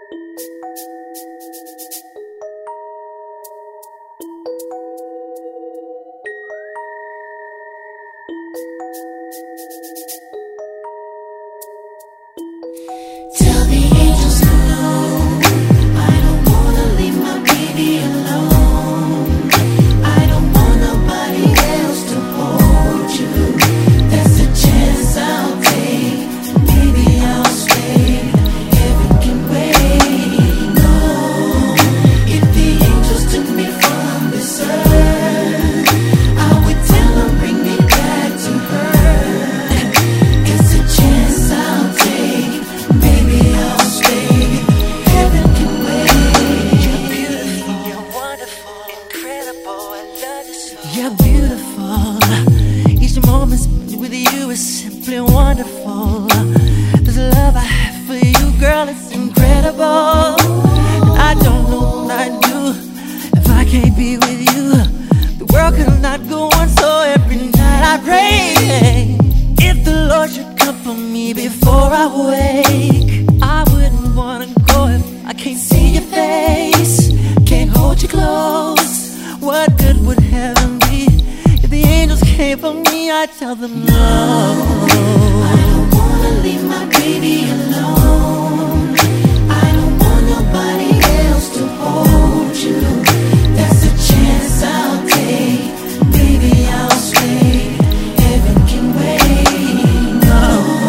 Tell the angels hello. I don't wanna leave my baby alone. I don't want nobody else to hold you. That's a chance I'll take. Maybe I'll stay. Heaven can wait. No, if the angels took me from this earth, I would tell them bring me back to her. It's a chance I'll take. Maybe I'll stay. Heaven can wait. You're beautiful, you're wonderful, incredible. I love you so. You're beautiful. Each moment spent with you is simply wonderful. This love I have for you, girl, it's incredible. I don't know what I'd do if I can't be with you. The world could not go on, so every night I pray. If the Lord should come for me before I wake, I wouldn't wanna go if I can't see your face, can't hold you close. What good would heaven be if the angels came for me? I tell them no. I don't wanna leave my baby alone. I don't want nobody else to hold you. That's a chance I'll take. Maybe I'll stay. Heaven can wait. No,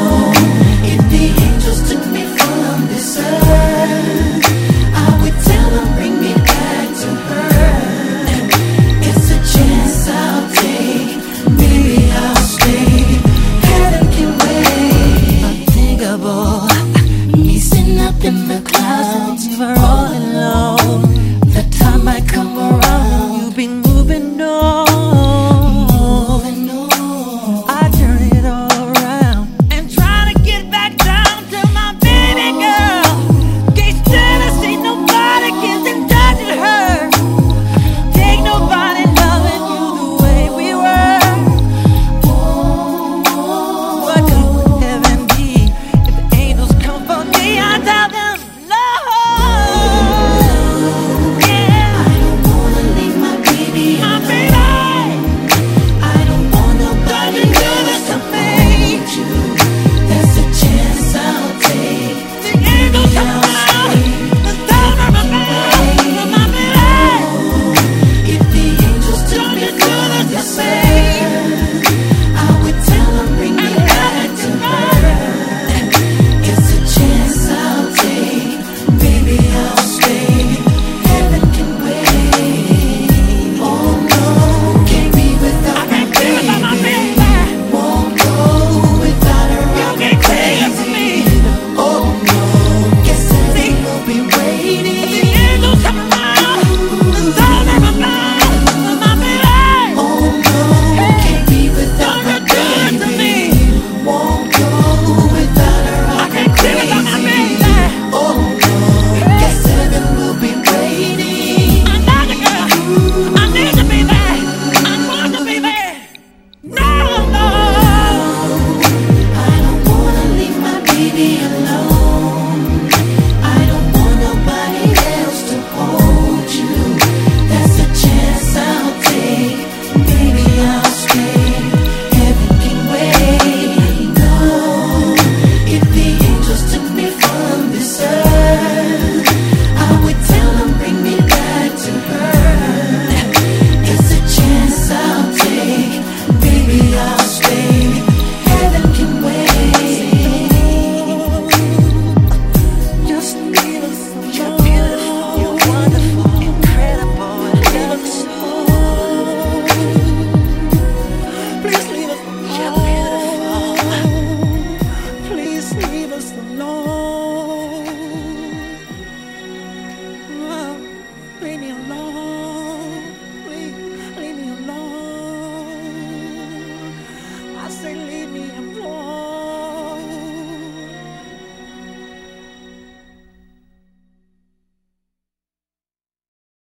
if the angels took me from this earth, I would tell them bring me back to her. It's a chance I'll take. Maybe I'll stay. Heaven can wait. Unthinkable, Me sitting up in the clouds, you are all alone. the time might come around. You've been moving on. Moving on. I turn it all around and try to get back down to my baby girl. Can't stand to see nobody getting touch with her. Take nobody loving you the way we were. What good would heaven be if the angels come for me? I tell them no. Yeah, I don't wanna leave my baby my alone. baby. I don't want nobody Don't do else this to to me. hold you. That's a chance I'll take. The angels come around. The time of my baby. My baby. If the angels took me from this earth, I would tell them bring me back to her. It's a chance I'll take. Maybe I'll stay. Heaven can wait. Oh no, can't be without my baby. Won't go without her. I'll go crazy. Oh no, guess heaven will be waiting. Oh no, can't be without my baby. Won't go without her. I'll go crazy. Oh no, guess heaven will be waiting. I don't wanna leave my baby alone.